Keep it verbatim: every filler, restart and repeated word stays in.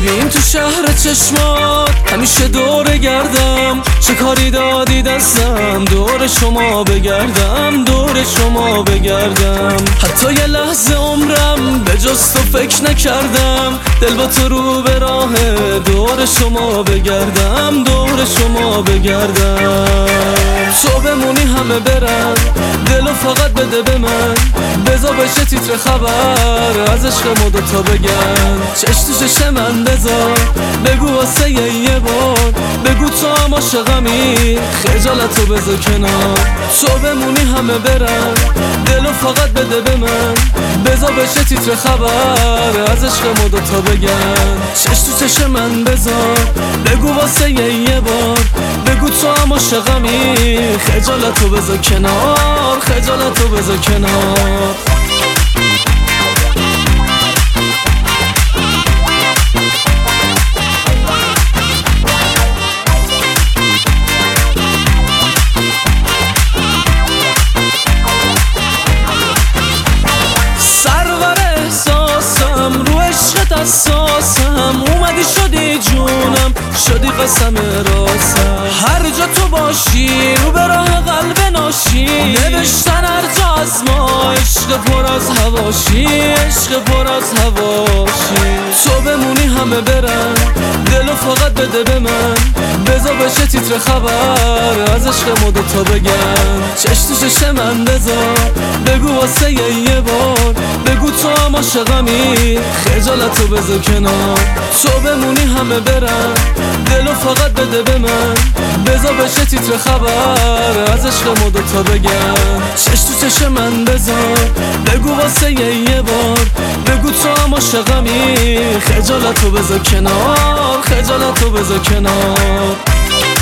ببین تو شهر چشمات همیشه دور گردم، چه کاری دادی دستم دور شما بگردم، دور شما بگردم. حتی یه لحظه عمرم به جز تو فکر نکردم، دل با تو رو به راه دور شما بگردم، دور شما بگردم. تو بمونی همه برن، دلو فقط بده به من، بذار بشه تیتر خبر از عشق ما دوتا بگن. چش تو چش من بذار، بگو واسه یه بار، بگو تو هم عاشقمی، خجالتو بذار کنار. تو بمونی همه برن، دلو فقط بده به من، بذار بشه تیتر خبر از عشق ما دوتا بگن. چش تو چش من بذار، بگو واسه یه بار، بگو تو هم عاشقمی، خجالتو بذار کنار، خجالتو بذار کنار. اساسم اومدی شدی جونم، شدی قسم راسم. هر جا تو باشی رو به راه قلب ناشی، نوشتن هر جا از ما عشق پر از هواشی، عشق پر از هواشی. تو بمونی همه برن، دلو فقط بده به من، بذار بشه تیتر خبر از عشق ما دوتا بگن. چش تو چش من بذار، بگو واسه یه بار، بگو تو هم عاشقمی، خجالتو بذار کنار. تو بمونی همه برن، دلو فقط بده به من، بذار بشه تیتر خبر از عشق ما دوتا بگن. چش تو چش من بذار، بگو واسه یه بار، بگو تو هم عاشقمی، خجالتو بذار کنار، خجالتو بذار کنار.